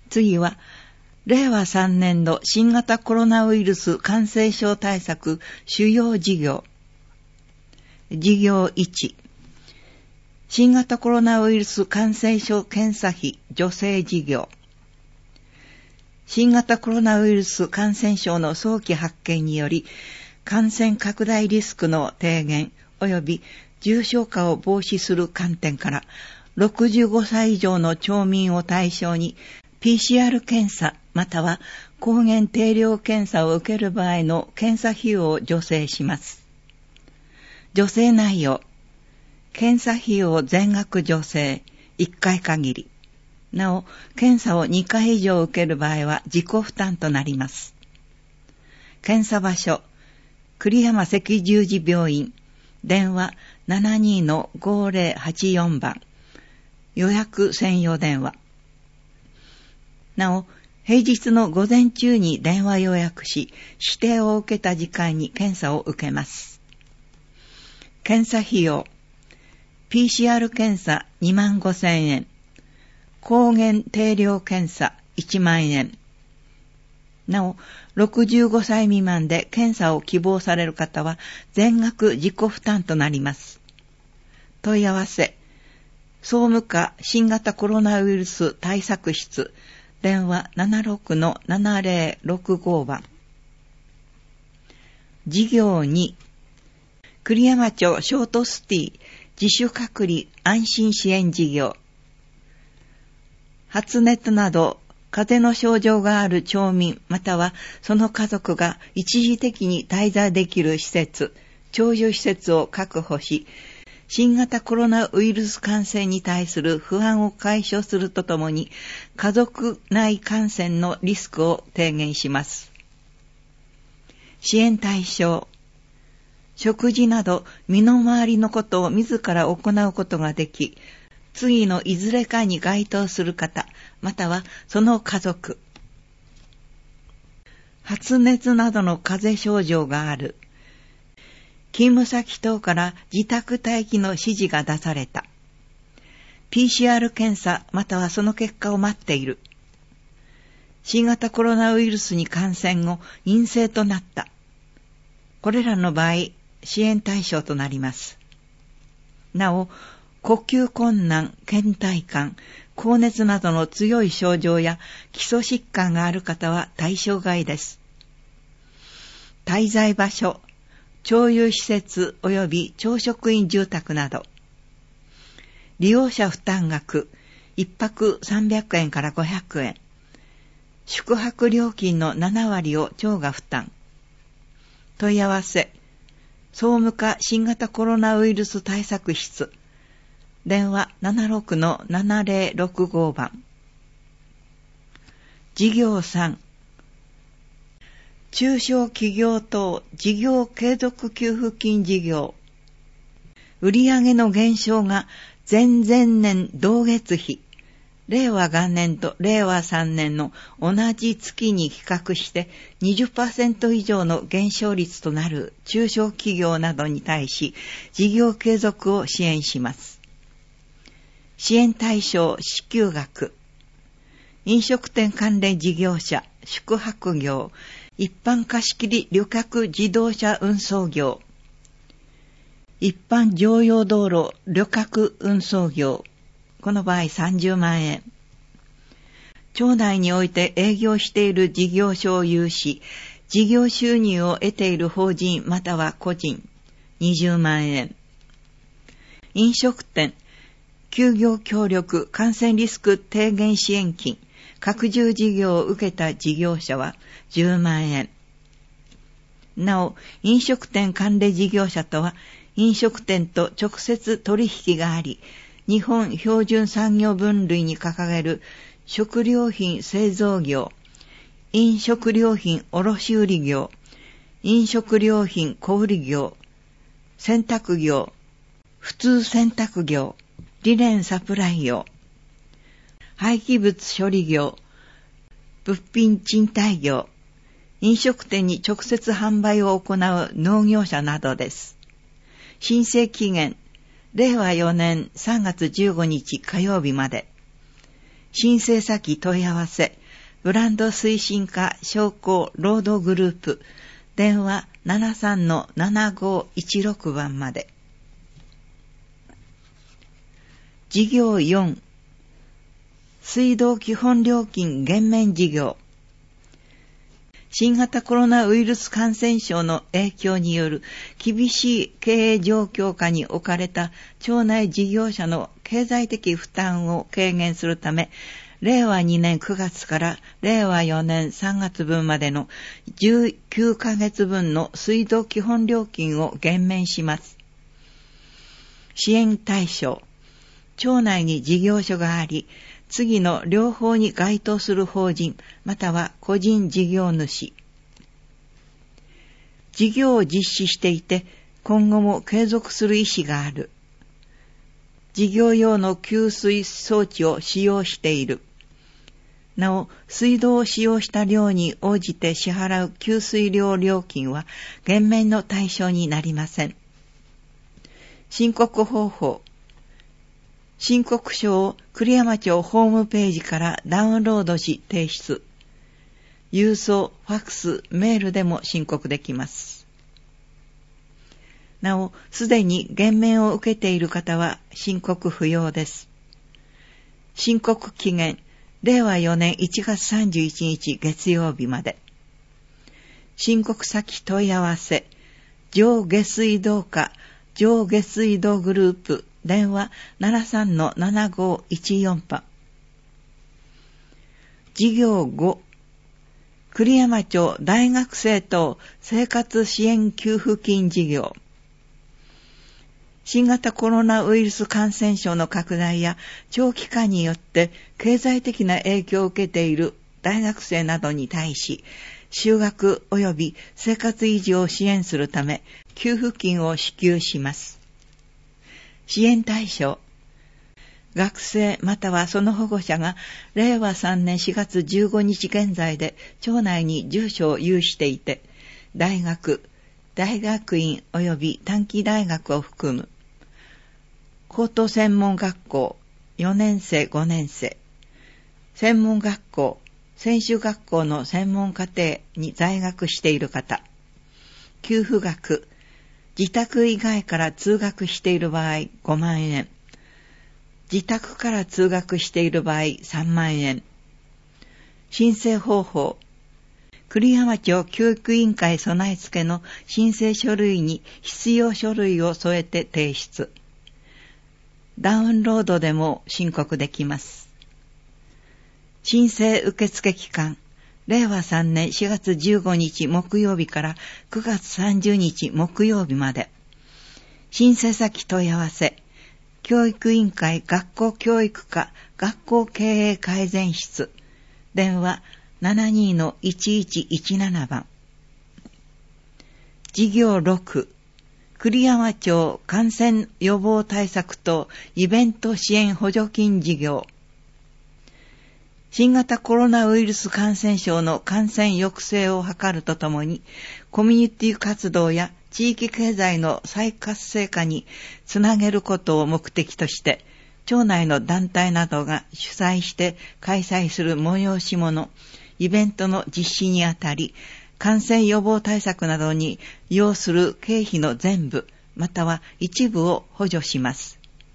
次は、令和3年度新型コロナウイルス感染症対策主要事業。事業1。新型コロナウイルス感染症検査費助成事業。新型コロナウイルス感染症の早期発見により、感染拡大リスクの低減及び重症化を防止する観点から、65歳以上の町民を対象に PCR 検査または抗原定量検査を受ける場合の検査費用を助成します。助成内容。検査費用全額助成、1回限り。なお、検査を2回以上受ける場合は自己負担となります。検査場所。栗山赤十字病院。電話 72-5084 番。予約専用電話。なお、平日の午前中に電話予約し、指定を受けた時間に検査を受けます。検査費用。PCR 検査25,000円。抗原定量検査1万円。なお、65歳未満で検査を希望される方は全額自己負担となります。問い合わせ。総務課新型コロナウイルス対策室。電話 76-7065 番。事業2。栗山町ショートスティ自主隔離安心支援事業。発熱など風邪の症状がある町民またはその家族が一時的に滞在できる施設、長寿施設を確保し、新型コロナウイルス感染に対する不安を解消するとともに、家族内感染のリスクを低減します。支援対象。食事など身の回りのことを自ら行うことができ、次のいずれかに該当する方、またはその家族。発熱などの風邪症状がある。勤務先等から自宅待機の指示が出された。PCR 検査またはその結果を待っている。新型コロナウイルスに感染後陰性となった。これらの場合、支援対象となります。なお、呼吸困難、倦怠感、高熱などの強い症状や基礎疾患がある方は対象外です。滞在場所、町有施設及び朝食院住宅など。利用者負担額、1泊300円から500円。宿泊料金の7割を町が負担。問い合わせ。総務課新型コロナウイルス対策室。電話 76-7065 番。事業3。中小企業等事業継続給付金事業。売上の減少が前々年同月比、令和元年と令和3年の同じ月に比較して 20% 以上の減少率となる中小企業などに対し、事業継続を支援します。支援対象支給額。飲食店関連事業者、宿泊業、一般貸切旅客自動車運送業、一般常用道路旅客運送業、この場合30万円。町内において営業している事業所を有し、事業収入を得ている法人または個人、20万円。飲食店、休業協力感染リスク低減支援金、拡充事業を受けた事業者は10万円。なお、飲食店関連事業者とは、飲食店と直接取引があり、日本標準産業分類に掲げる食料品製造業、飲食料品卸売業、飲食料品小売業、洗濯業、普通洗濯業、リネンサプライ業、廃棄物処理業、物品賃貸業、飲食店に直接販売を行う農業者などです。申請期限、令和4年3月15日火曜日まで。 申請先問い合わせ、ブランド推進課商工労働グループ、電話 73-7516 番まで。事業4、水道基本料金減免事業。新型コロナウイルス感染症の影響による厳しい経営状況下に置かれた町内事業者の経済的負担を軽減するため、令和2年9月から令和4年3月分までの19ヶ月分の水道基本料金を減免します。支援対象、町内に事業所があり、次の両方に該当する法人または個人事業主。事業を実施していて今後も継続する意思がある。事業用の給水装置を使用している。なお、水道を使用した量に応じて支払う給水量料金は減免の対象になりません。申告方法。申告書を栗山町ホームページからダウンロードし提出。郵送、ファックス、メールでも申告できます。なお、すでに減免を受けている方は申告不要です。申告期限、令和4年1月31日月曜日まで。申告先問い合わせ、上下水道課、上下水道グループ、電話 73-7514 番。事業5、栗山町大学生等生活支援給付金事業。新型コロナウイルス感染症の拡大や長期化によって経済的な影響を受けている大学生などに対し、就学及び生活維持を支援するため、給付金を支給します。支援対象、学生またはその保護者が令和3年4月15日現在で町内に住所を有していて、大学、大学院及び短期大学を含む高等専門学校4年生5年生、専門学校、専修学校の専門課程に在学している方、給付額、自宅以外から通学している場合5万円、自宅から通学している場合3万円。申請方法、栗山町教育委員会備え付けの申請書類に必要書類を添えて提出。ダウンロードでも申告できます。申請受付期間、令和3年4月15日木曜日から9月30日木曜日まで。申請先問い合わせ、教育委員会学校教育課学校経営改善室、電話 72-1117 番。事業6、栗山町感染予防対策等イベント支援補助金事業。新型コロナウイルス感染症の感染抑制を図るとともに、コミュニティ活動や地域経済の再活性化につなげることを目的として、町内の団体などが主催して開催する催し物、イベントの実施にあたり、感染予防対策などに要する経費の全部、または一部を補助します。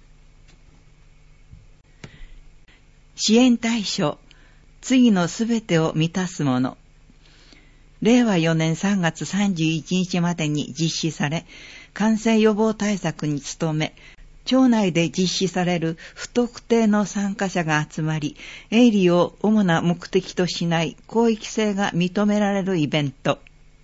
支援対象、次のすべてを満たすもの。令和4年3月31日までに実施され、感染予防対策に努め、町内で実施される不特定の参加者が集まり、営利を主な目的としない公益性が認められるイベント。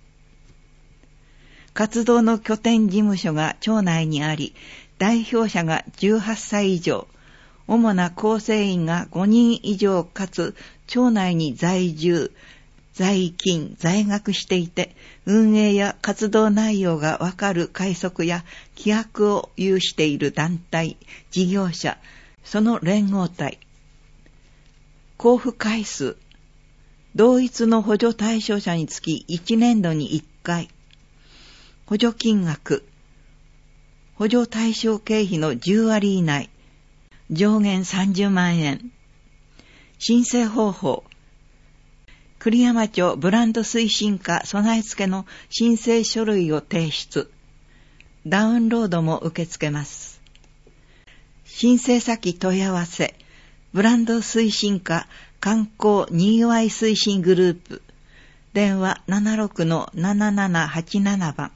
活動の拠点事務所が町内にあり、代表者が18歳以上、主な構成員が5人以上かつ町内に在住、在勤、在学していて、運営や活動内容がわかる会則や規約を有している団体、事業者、その連合体。交付回数、同一の補助対象者につき1年度に1回。補助金額、補助対象経費の10割以内、上限30万円。 申請方法。栗山町ブランド推進課備え付けの申請書類を提出。ダウンロードも受け付けます。申請先問い合わせ。ブランド推進課観光にぎわい推進グループ。電話 76-7787 番。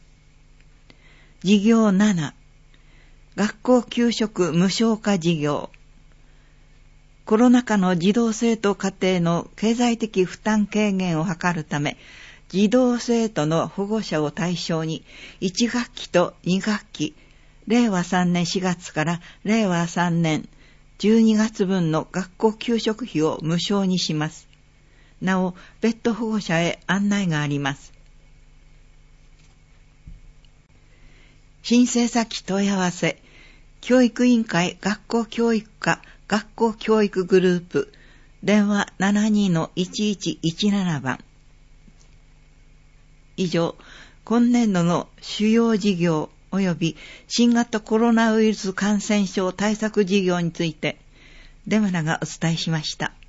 事業7。学校給食無償化事業。コロナ禍の児童生徒家庭の経済的負担軽減を図るため、児童生徒の保護者を対象に1学期と2学期、令和3年4月から令和3年12月分の学校給食費を無償にします。なお、別途保護者へ案内があります。申請先問い合わせ。教育委員会学校教育課学校教育グループ。電話 72-1117 番。以上、今年度の主要事業及び新型コロナウイルス感染症対策事業について、出村がお伝えしました。